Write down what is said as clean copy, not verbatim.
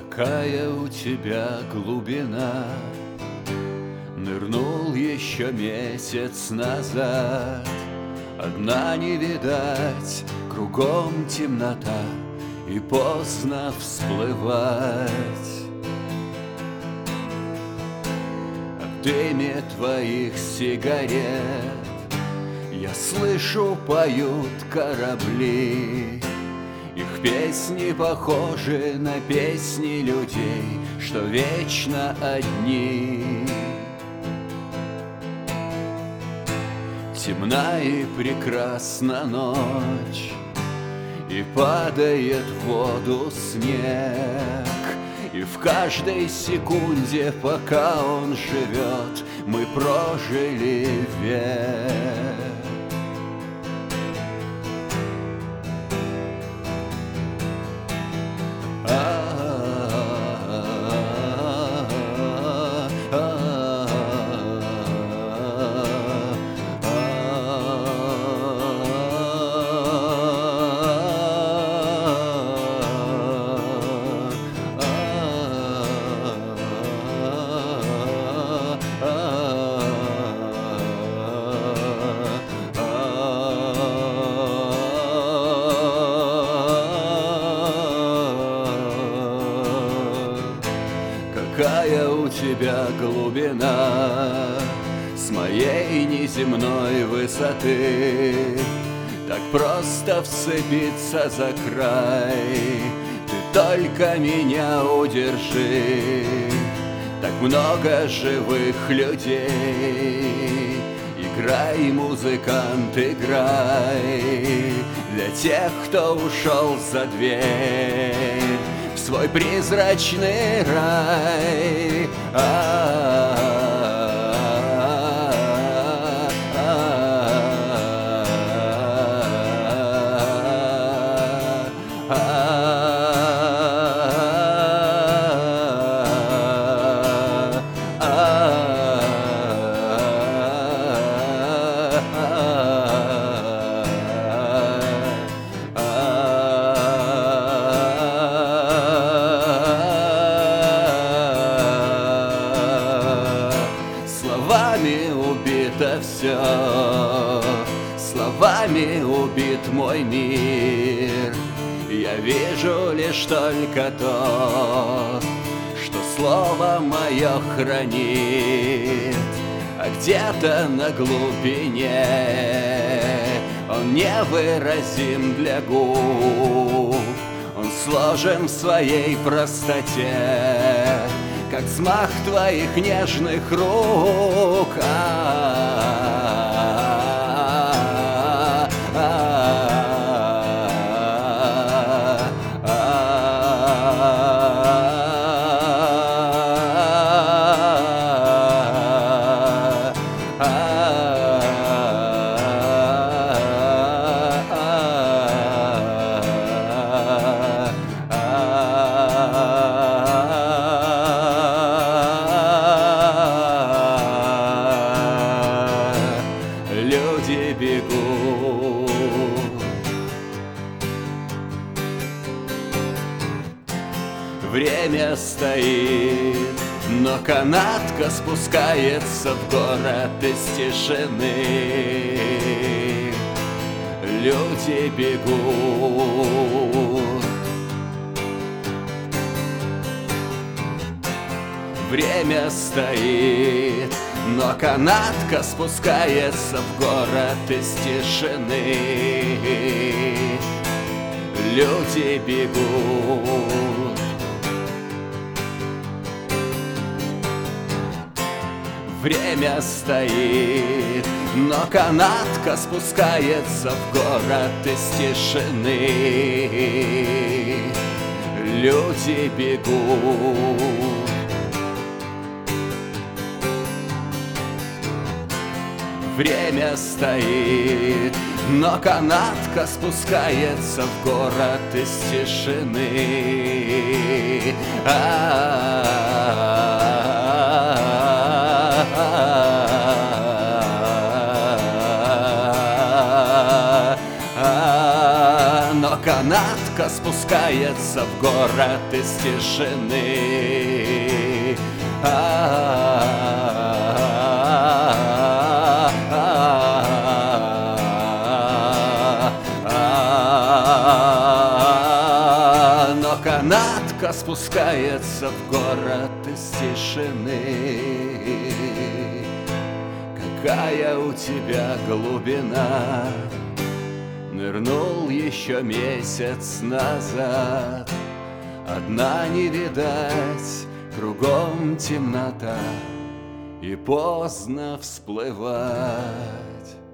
Какая у тебя глубина, нырнул еще месяц назад. Одна не видать, кругом темнота, и поздно всплывать. В дыме твоих сигарет я слышу, поют корабли. Их песни похожи на песни людей, что вечно одни. Темна и прекрасна ночь, и падает в воду снег. И в каждой секунде, пока он живет, мы прожили век. Какая у тебя глубина с моей неземной высоты, так просто вцепиться за край. Ты только меня удержи, так много живых людей. Играй, музыкант, играй для тех, кто ушел за дверь в свой призрачный рай. Словами убито все, словами убит мой мир. Я вижу лишь только то, что слово мое хранит. А где-то на глубине он невыразим для губ. Он сложен в своей простоте, как взмах твоих нежных рук. Люди бегут, время стоит, но канатка спускается в город из тишины. Люди бегут, время стоит, но канатка спускается в город из тишины. Люди бегут, время стоит, но канатка спускается в город из тишины. Люди бегут, время стоит, но канатка спускается в город из тишины. Но канатка канатка спускается в город из тишины. Но канатка спускается в город из тишины. Какая у тебя глубина, нырнул еще месяц назад. Одна не видать, кругом темнота, и поздно всплывать.